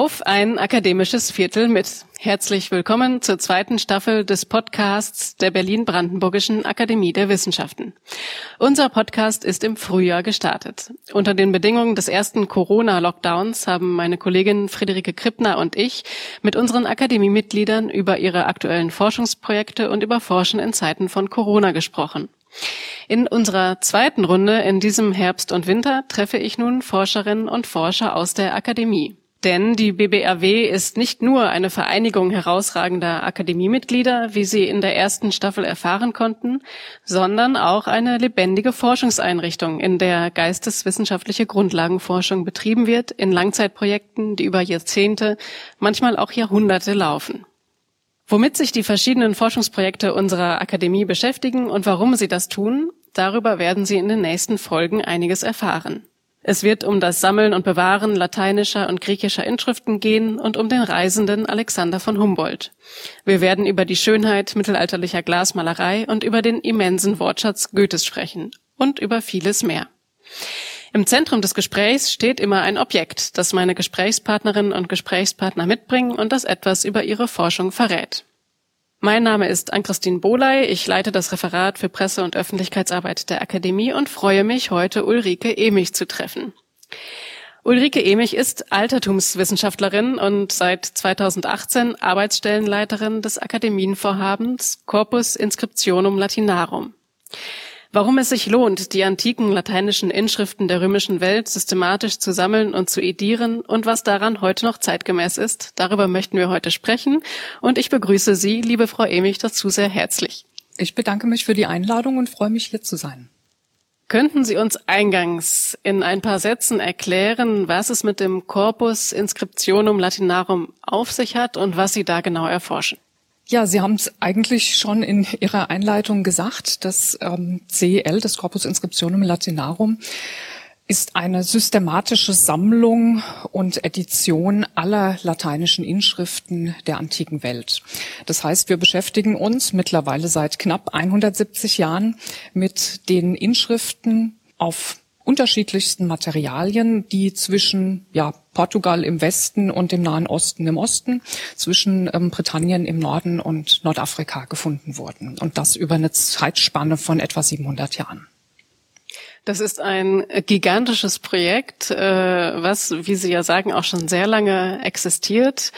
Auf ein akademisches Viertel mit. Herzlich willkommen zur zweiten Staffel des Podcasts der Berlin-Brandenburgischen Akademie der Wissenschaften. Unser Podcast ist im Frühjahr gestartet. Unter den Bedingungen des ersten Corona-Lockdowns haben meine Kollegin Friederike Krippner und ich mit unseren Akademiemitgliedern über ihre aktuellen Forschungsprojekte und über Forschen in Zeiten von Corona gesprochen. In unserer zweiten Runde in diesem Herbst und Winter treffe ich nun Forscherinnen und Forscher aus der Akademie. Denn die BBAW ist nicht nur eine Vereinigung herausragender Akademiemitglieder, wie Sie in der ersten Staffel erfahren konnten, sondern auch eine lebendige Forschungseinrichtung, in der geisteswissenschaftliche Grundlagenforschung betrieben wird, in Langzeitprojekten, die über Jahrzehnte, manchmal auch Jahrhunderte laufen. Womit sich die verschiedenen Forschungsprojekte unserer Akademie beschäftigen und warum sie das tun, darüber werden Sie in den nächsten Folgen einiges erfahren. Es wird um das Sammeln und Bewahren lateinischer und griechischer Inschriften gehen und um den Reisenden Alexander von Humboldt. Wir werden über die Schönheit mittelalterlicher Glasmalerei und über den immensen Wortschatz Goethes sprechen und über vieles mehr. Im Zentrum des Gesprächs steht immer ein Objekt, das meine Gesprächspartnerinnen und Gesprächspartner mitbringen und das etwas über ihre Forschung verrät. Mein Name ist Ann-Christine Bohley, ich leite das Referat für Presse- und Öffentlichkeitsarbeit der Akademie und freue mich, heute Ulrike Emich zu treffen. Ulrike Emich ist Altertumswissenschaftlerin und seit 2018 Arbeitsstellenleiterin des Akademienvorhabens Corpus Inscriptionum Latinarum. Warum es sich lohnt, die antiken lateinischen Inschriften der römischen Welt systematisch zu sammeln und zu edieren und was daran heute noch zeitgemäß ist, darüber möchten wir heute sprechen. Und ich begrüße Sie, liebe Frau Emich, dazu sehr herzlich. Ich bedanke mich für die Einladung und freue mich, hier zu sein. Könnten Sie uns eingangs in ein paar Sätzen erklären, was es mit dem Corpus Inscriptionum Latinarum auf sich hat und was Sie da genau erforschen? Ja, Sie haben es eigentlich schon in Ihrer Einleitung gesagt. Das CEL, das Corpus Inscriptionum Latinarum, ist eine systematische Sammlung und Edition aller lateinischen Inschriften der antiken Welt. Das heißt, wir beschäftigen uns mittlerweile seit knapp 170 Jahren mit den Inschriften auf unterschiedlichsten Materialien, die zwischen Portugal im Westen und dem Nahen Osten im Osten, zwischen Britannien im Norden und Nordafrika gefunden wurden. Und das über eine Zeitspanne von etwa 700 Jahren. Das ist ein gigantisches Projekt, was, wie Sie ja sagen, auch schon sehr lange existiert.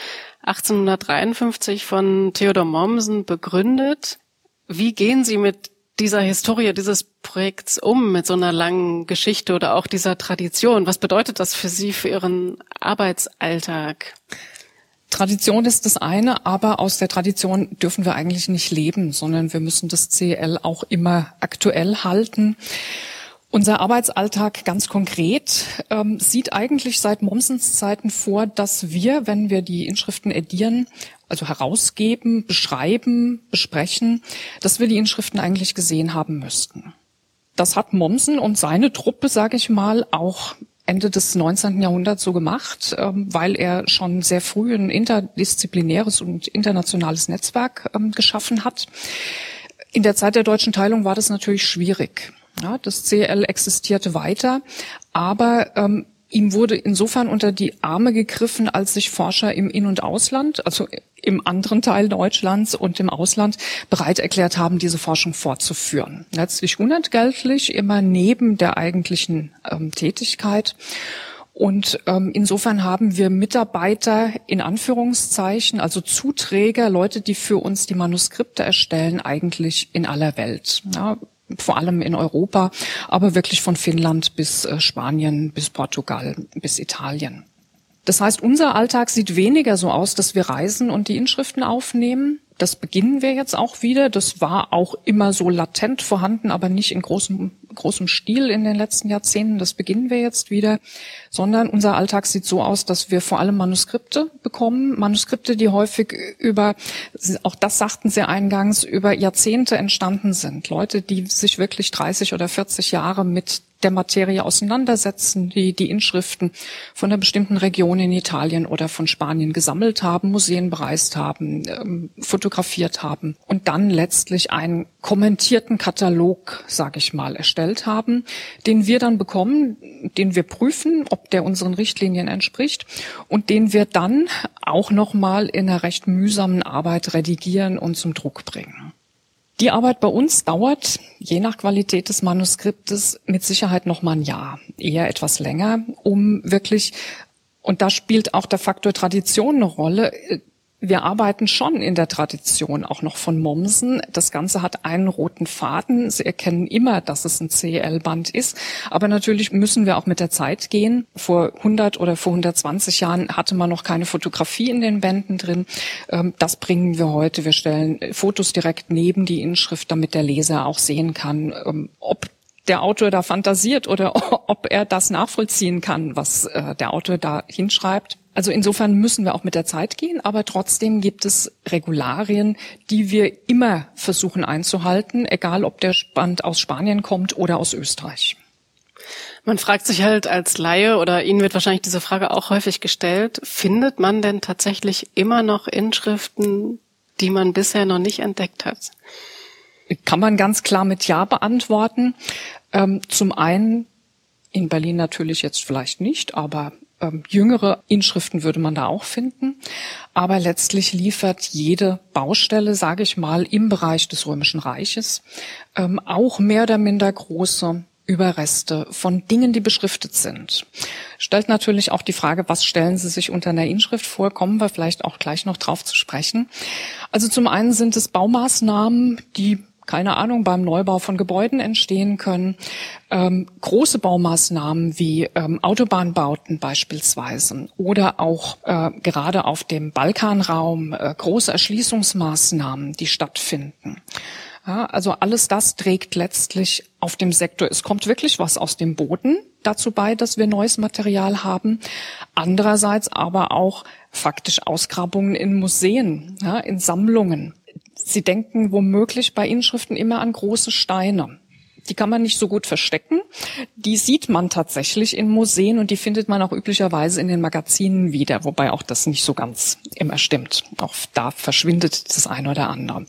1853 von Theodor Mommsen begründet. Wie gehen Sie mit dieser Historie dieses Projekts mit so einer langen Geschichte oder auch dieser Tradition? Was bedeutet das für Sie, für Ihren Arbeitsalltag? Tradition ist das eine, aber aus der Tradition dürfen wir eigentlich nicht leben, sondern wir müssen das CEL auch immer aktuell halten. Unser Arbeitsalltag ganz konkret sieht eigentlich seit Mommsens Zeiten vor, dass wir, wenn wir die Inschriften edieren, also herausgeben, beschreiben, besprechen, dass wir die Inschriften eigentlich gesehen haben müssten. Das hat Mommsen und seine Truppe, sage ich mal, auch Ende des 19. Jahrhunderts so gemacht, weil er schon sehr früh ein interdisziplinäres und internationales Netzwerk geschaffen hat. In der Zeit der deutschen Teilung war das natürlich schwierig. Ja, das CEL existierte weiter, aber ihm wurde insofern unter die Arme gegriffen, als sich Forscher im In- und Ausland, also im anderen Teil Deutschlands und im Ausland, bereit erklärt haben, diese Forschung fortzuführen. Letztlich unentgeltlich, immer neben der eigentlichen Tätigkeit. Und insofern haben wir Mitarbeiter in Anführungszeichen, also Zuträger, Leute, die für uns die Manuskripte erstellen, eigentlich in aller Welt. Ja, vor allem in Europa, aber wirklich von Finnland bis Spanien, bis Portugal, bis Italien. Das heißt, unser Alltag sieht weniger so aus, dass wir reisen und die Inschriften aufnehmen. Das beginnen wir jetzt auch wieder. Das war auch immer so latent vorhanden, aber nicht in großem Stil in den letzten Jahrzehnten. Das beginnen wir jetzt wieder. Sondern unser Alltag sieht so aus, dass wir vor allem Manuskripte bekommen. Manuskripte, die häufig auch das sagten Sie eingangs, über Jahrzehnte entstanden sind. Leute, die sich wirklich 30 oder 40 Jahre mit der Materie auseinandersetzen, die Inschriften von einer bestimmten Region in Italien oder von Spanien gesammelt haben, Museen bereist haben, fotografiert haben und dann letztlich einen kommentierten Katalog, sage ich mal, erstellt haben, den wir dann bekommen, den wir prüfen, ob der unseren Richtlinien entspricht und den wir dann auch nochmal in einer recht mühsamen Arbeit redigieren und zum Druck bringen. Die Arbeit bei uns dauert, je nach Qualität des Manuskriptes, mit Sicherheit noch mal ein Jahr, eher etwas länger, um wirklich, und da spielt auch der Faktor Tradition eine Rolle. Wir arbeiten schon in der Tradition auch noch von Mommsen. Das Ganze hat einen roten Faden. Sie erkennen immer, dass es ein CEL-Band ist. Aber natürlich müssen wir auch mit der Zeit gehen. Vor 100 oder vor 120 Jahren hatte man noch keine Fotografie in den Bänden drin. Das bringen wir heute. Wir stellen Fotos direkt neben die Inschrift, damit der Leser auch sehen kann, ob der Autor da fantasiert oder ob er das nachvollziehen kann, was der Autor da hinschreibt. Also insofern müssen wir auch mit der Zeit gehen, aber trotzdem gibt es Regularien, die wir immer versuchen einzuhalten, egal ob der Band aus Spanien kommt oder aus Österreich. Man fragt sich halt als Laie, oder Ihnen wird wahrscheinlich diese Frage auch häufig gestellt, findet man denn tatsächlich immer noch Inschriften, die man bisher noch nicht entdeckt hat? Kann man ganz klar mit Ja beantworten. Zum einen in Berlin natürlich jetzt vielleicht nicht, aber jüngere Inschriften würde man da auch finden. Aber letztlich liefert jede Baustelle, sage ich mal, im Bereich des Römischen Reiches auch mehr oder minder große Überreste von Dingen, die beschriftet sind. Stellt natürlich auch die Frage, was stellen Sie sich unter einer Inschrift vor? Kommen wir vielleicht auch gleich noch drauf zu sprechen. Also zum einen sind es Baumaßnahmen, die keine Ahnung, beim Neubau von Gebäuden entstehen können. Große Baumaßnahmen wie Autobahnbauten beispielsweise oder auch gerade auf dem Balkanraum große Erschließungsmaßnahmen, die stattfinden. Ja, also alles das trägt letztlich auf dem Sektor. Es kommt wirklich was aus dem Boden dazu bei, dass wir neues Material haben. Andererseits aber auch faktisch Ausgrabungen in Museen, ja, in Sammlungen. Sie denken womöglich bei Inschriften immer an große Steine. Die kann man nicht so gut verstecken. Die sieht man tatsächlich in Museen und die findet man auch üblicherweise in den Magazinen wieder, wobei auch das nicht so ganz immer stimmt. Auch da verschwindet das eine oder andere.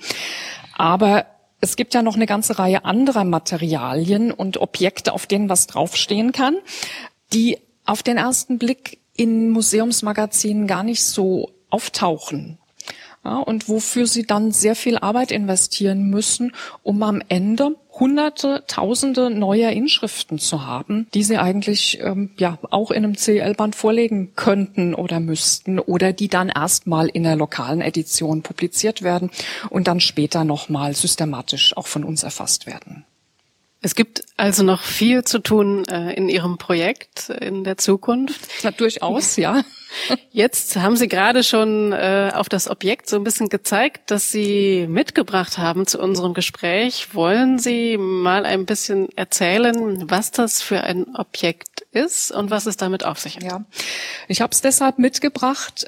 Aber es gibt ja noch eine ganze Reihe anderer Materialien und Objekte, auf denen was draufstehen kann, die auf den ersten Blick in Museumsmagazinen gar nicht so auftauchen. Ja, und wofür sie dann sehr viel Arbeit investieren müssen, um am Ende Hunderte, Tausende neuer Inschriften zu haben, die sie eigentlich auch in einem CEL-Band vorlegen könnten oder müssten oder die dann erstmal in der lokalen Edition publiziert werden und dann später nochmal systematisch auch von uns erfasst werden. Es gibt also noch viel zu tun in Ihrem Projekt in der Zukunft. Na, durchaus, ja. Jetzt haben Sie gerade schon auf das Objekt so ein bisschen gezeigt, das Sie mitgebracht haben zu unserem Gespräch. Wollen Sie mal ein bisschen erzählen, was das für ein Objekt ist und was es damit auf sich hat? Ja, ich habe es deshalb mitgebracht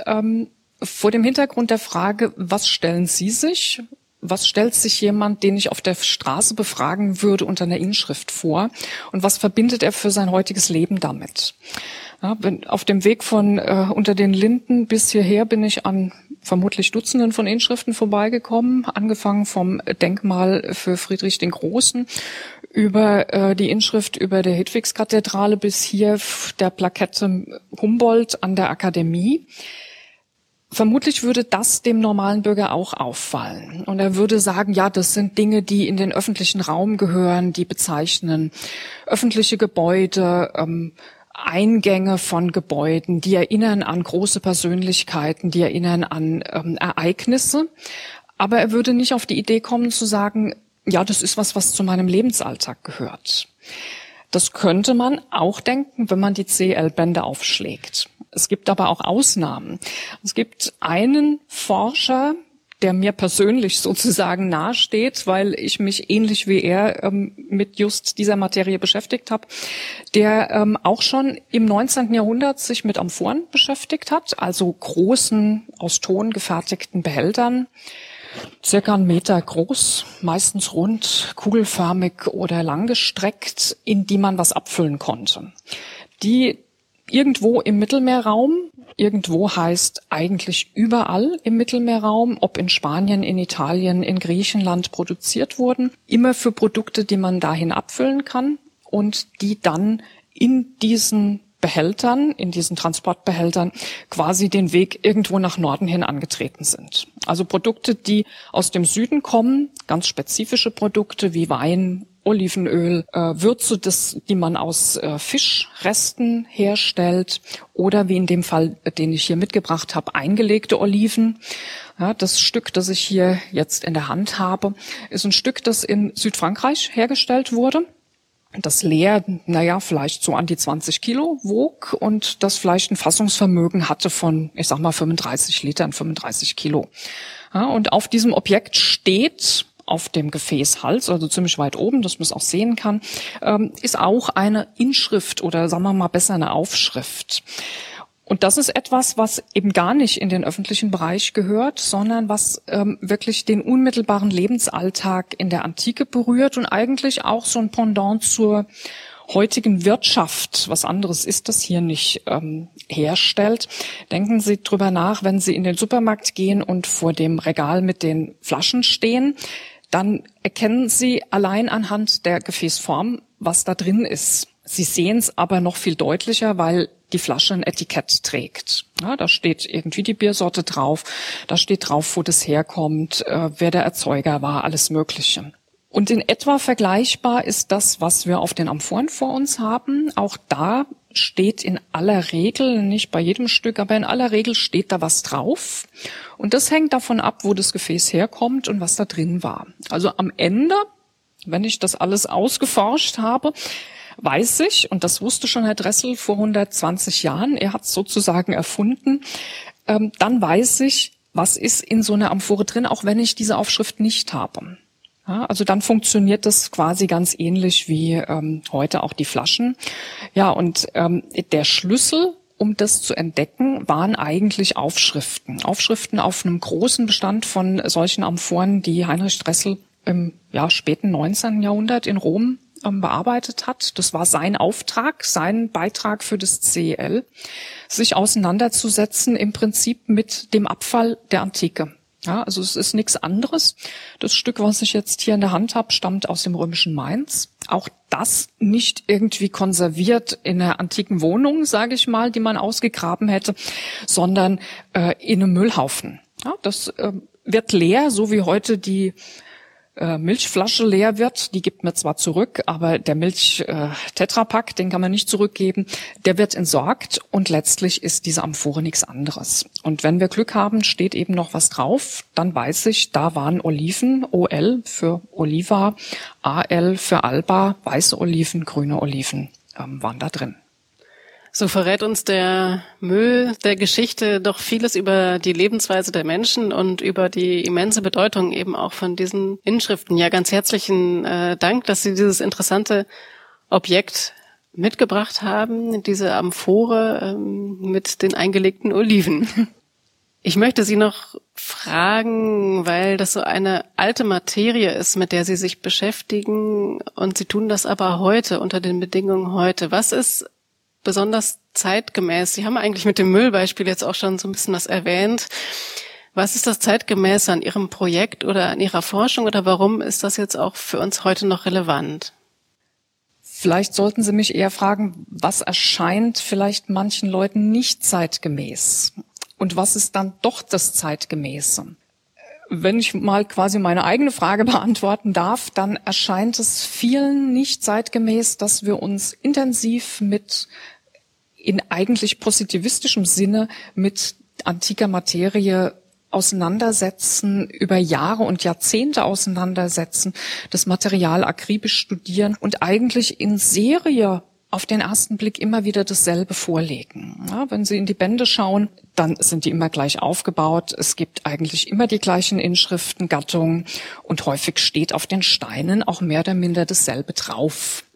vor dem Hintergrund der Frage, was stellen Sie sich? Was stellt sich jemand, den ich auf der Straße befragen würde, unter einer Inschrift vor? Und was verbindet er für sein heutiges Leben damit? Ja, auf dem Weg von unter den Linden bis hierher bin ich an vermutlich Dutzenden von Inschriften vorbeigekommen, angefangen vom Denkmal für Friedrich den Großen über die Inschrift über der Hedwigskathedrale bis hier der Plakette Humboldt an der Akademie. Vermutlich würde das dem normalen Bürger auch auffallen. Und er würde sagen, ja, das sind Dinge, die in den öffentlichen Raum gehören, die bezeichnen öffentliche Gebäude, Eingänge von Gebäuden, die erinnern an große Persönlichkeiten, die erinnern an Ereignisse. Aber er würde nicht auf die Idee kommen zu sagen, ja, das ist was zu meinem Lebensalltag gehört. Das könnte man auch denken, wenn man die CEL-Bände aufschlägt. Es gibt aber auch Ausnahmen. Es gibt einen Forscher, der mir persönlich sozusagen nahesteht, weil ich mich ähnlich wie er mit just dieser Materie beschäftigt habe, der auch schon im 19. Jahrhundert sich mit Amphoren beschäftigt hat, also großen, aus Ton gefertigten Behältern. circa 1 Meter groß, meistens rund, kugelförmig oder langgestreckt, in die man was abfüllen konnte. Die irgendwo im Mittelmeerraum, irgendwo heißt eigentlich überall im Mittelmeerraum, ob in Spanien, in Italien, in Griechenland produziert wurden, immer für Produkte, die man dahin abfüllen kann und die dann in diesen Behältern, in diesen Transportbehältern quasi den Weg irgendwo nach Norden hin angetreten sind. Also Produkte, die aus dem Süden kommen, ganz spezifische Produkte wie Wein, Olivenöl, Würze, die man aus Fischresten herstellt oder wie in dem Fall, den ich hier mitgebracht habe, eingelegte Oliven. Ja, das Stück, das ich hier jetzt in der Hand habe, ist ein Stück, das in Südfrankreich hergestellt wurde. Das leer, vielleicht so an die 20 Kilo wog und das vielleicht ein Fassungsvermögen hatte von, 35 Litern, 35 Kilo. Ja, und auf diesem Objekt steht auf dem Gefäßhals, also ziemlich weit oben, dass man es auch sehen kann, ist auch eine Inschrift oder sagen wir mal besser eine Aufschrift. Und das ist etwas, was eben gar nicht in den öffentlichen Bereich gehört, sondern was wirklich den unmittelbaren Lebensalltag in der Antike berührt und eigentlich auch so ein Pendant zur heutigen Wirtschaft, was anderes ist das hier nicht, herstellt. Denken Sie drüber nach, wenn Sie in den Supermarkt gehen und vor dem Regal mit den Flaschen stehen, dann erkennen Sie allein anhand der Gefäßform, was da drin ist. Sie sehen es aber noch viel deutlicher, weil die Flasche ein Etikett trägt. Ja, da steht irgendwie die Biersorte drauf, da steht drauf, wo das herkommt, wer der Erzeuger war, alles Mögliche. Und in etwa vergleichbar ist das, was wir auf den Amphoren vor uns haben. Auch da steht in aller Regel, nicht bei jedem Stück, aber in aller Regel steht da was drauf. Und das hängt davon ab, wo das Gefäß herkommt und was da drin war. Also am Ende, wenn ich das alles ausgeforscht habe, weiß ich, und das wusste schon Herr Dressel vor 120 Jahren, er hat es sozusagen erfunden, dann weiß ich, was ist in so einer Amphore drin, auch wenn ich diese Aufschrift nicht habe. Ja, also dann funktioniert das quasi ganz ähnlich wie heute auch die Flaschen. Ja, und der Schlüssel, um das zu entdecken, waren eigentlich Aufschriften. Aufschriften auf einem großen Bestand von solchen Amphoren, die Heinrich Dressel im späten 19. Jahrhundert in Rom bearbeitet hat. Das war sein Auftrag, sein Beitrag für das CEL, sich auseinanderzusetzen im Prinzip mit dem Abfall der Antike. Ja, also es ist nichts anderes. Das Stück, was ich jetzt hier in der Hand habe, stammt aus dem römischen Mainz. Auch das nicht irgendwie konserviert in einer antiken Wohnung, sage ich mal, die man ausgegraben hätte, sondern in einem Müllhaufen. Ja, das wird leer, so wie heute die Milchflasche leer wird, die gibt man zwar zurück, aber der Milch-Tetrapack, den kann man nicht zurückgeben, der wird entsorgt und letztlich ist diese Amphore nichts anderes. Und wenn wir Glück haben, steht eben noch was drauf, dann weiß ich, da waren Oliven, OL für Oliva, AL für Alba, weiße Oliven, grüne Oliven waren da drin. So verrät uns der Müll der Geschichte doch vieles über die Lebensweise der Menschen und über die immense Bedeutung eben auch von diesen Inschriften. Ja, ganz herzlichen Dank, dass Sie dieses interessante Objekt mitgebracht haben, diese Amphore mit den eingelegten Oliven. Ich möchte Sie noch fragen, weil das so eine alte Materie ist, mit der Sie sich beschäftigen und Sie tun das aber heute, unter den Bedingungen heute. Was ist besonders zeitgemäß? Sie haben eigentlich mit dem Müllbeispiel jetzt auch schon so ein bisschen was erwähnt. Was ist das Zeitgemäße an Ihrem Projekt oder an Ihrer Forschung oder warum ist das jetzt auch für uns heute noch relevant? Vielleicht sollten Sie mich eher fragen, was erscheint vielleicht manchen Leuten nicht zeitgemäß? Und was ist dann doch das Zeitgemäße? Wenn ich mal quasi meine eigene Frage beantworten darf, dann erscheint es vielen nicht zeitgemäß, dass wir uns intensiv in eigentlich positivistischem Sinne mit antiker Materie auseinandersetzen, über Jahre und Jahrzehnte auseinandersetzen, das Material akribisch studieren und eigentlich in Serie auf den ersten Blick immer wieder dasselbe vorlegen. Ja, wenn Sie in die Bände schauen, dann sind die immer gleich aufgebaut. Es gibt eigentlich immer die gleichen Inschriften, Gattungen und häufig steht auf den Steinen auch mehr oder minder dasselbe drauf.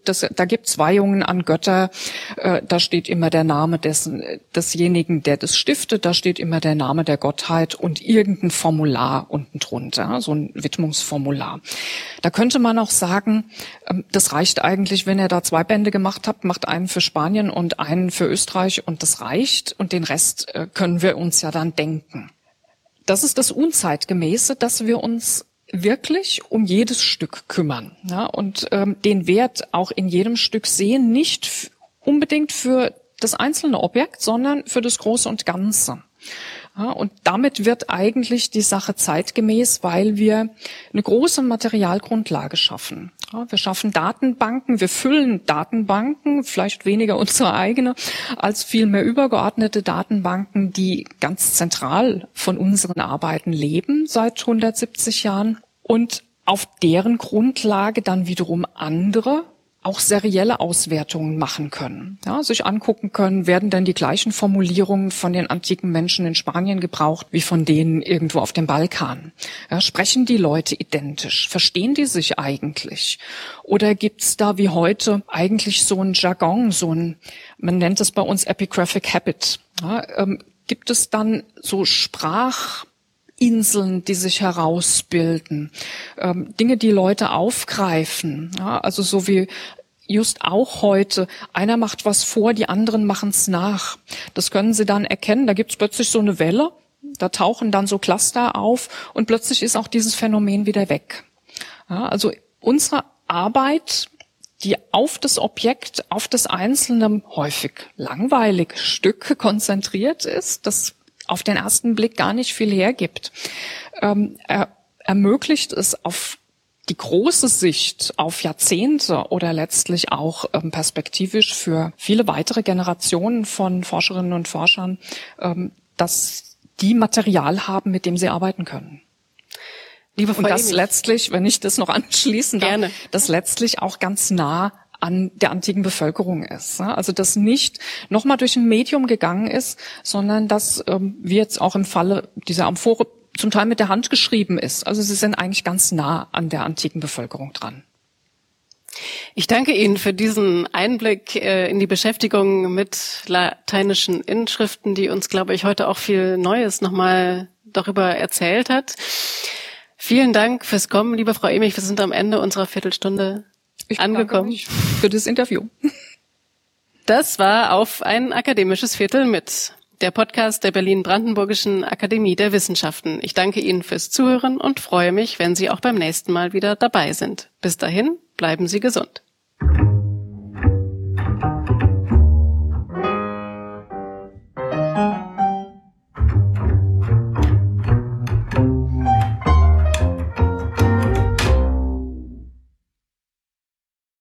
da gibt's Weihungen an Götter, da steht immer der Name desjenigen, der das stiftet, da steht immer der Name der Gottheit und irgendein Formular unten drunter, so ein Widmungsformular. Da könnte man auch sagen, das reicht eigentlich, wenn ihr da 2 Bände gemacht habt, macht einen für Spanien und einen für Österreich und das reicht und den Rest können wir uns ja dann denken. Das ist das Unzeitgemäße, dass wir uns wirklich um jedes Stück kümmern, ja, und den Wert auch in jedem Stück sehen, nicht unbedingt für das einzelne Objekt, sondern für das Große und Ganze. Ja, und damit wird eigentlich die Sache zeitgemäß, weil wir eine große Materialgrundlage schaffen. Ja, wir schaffen Datenbanken, wir füllen Datenbanken, vielleicht weniger unsere eigene, als vielmehr übergeordnete Datenbanken, die ganz zentral von unseren Arbeiten leben seit 170 Jahren und auf deren Grundlage dann wiederum andere auch serielle Auswertungen machen können, ja, sich angucken können, werden denn die gleichen Formulierungen von den antiken Menschen in Spanien gebraucht wie von denen irgendwo auf dem Balkan? Ja, sprechen die Leute identisch? Verstehen die sich eigentlich? Oder gibt's da wie heute eigentlich so ein Jargon, man nennt es bei uns Epigraphic Habit? Ja, gibt es dann so Sprachinseln, die sich herausbilden, Dinge, die Leute aufgreifen, ja, also so wie just auch heute, einer macht was vor, die anderen machen es nach. Das können Sie dann erkennen, da gibt es plötzlich so eine Welle, da tauchen dann so Cluster auf und plötzlich ist auch dieses Phänomen wieder weg. Ja, also unsere Arbeit, die auf das Objekt, auf das einzelne, häufig langweilige Stück konzentriert ist, das auf den ersten Blick gar nicht viel hergibt, ermöglicht es auf die große Sicht auf Jahrzehnte oder letztlich auch perspektivisch für viele weitere Generationen von Forscherinnen und Forschern, dass die Material haben, mit dem sie arbeiten können. Liebe Frau und das Emich, letztlich, wenn ich das noch anschließen darf, gerne, das letztlich auch ganz nah an der antiken Bevölkerung ist. Also dass nicht nochmal durch ein Medium gegangen ist, sondern dass wie jetzt auch im Falle dieser Amphore zum Teil mit der Hand geschrieben ist. Also sie sind eigentlich ganz nah an der antiken Bevölkerung dran. Ich danke Ihnen für diesen Einblick in die Beschäftigung mit lateinischen Inschriften, die uns, glaube ich, heute auch viel Neues nochmal darüber erzählt hat. Vielen Dank fürs Kommen, liebe Frau Emich. Wir sind am Ende unserer Viertelstunde angekommen. Ich danke euch für das Interview. Das war auf ein akademisches Viertel mit. Der Podcast der Berlin-Brandenburgischen Akademie der Wissenschaften. Ich danke Ihnen fürs Zuhören und freue mich, wenn Sie auch beim nächsten Mal wieder dabei sind. Bis dahin, bleiben Sie gesund.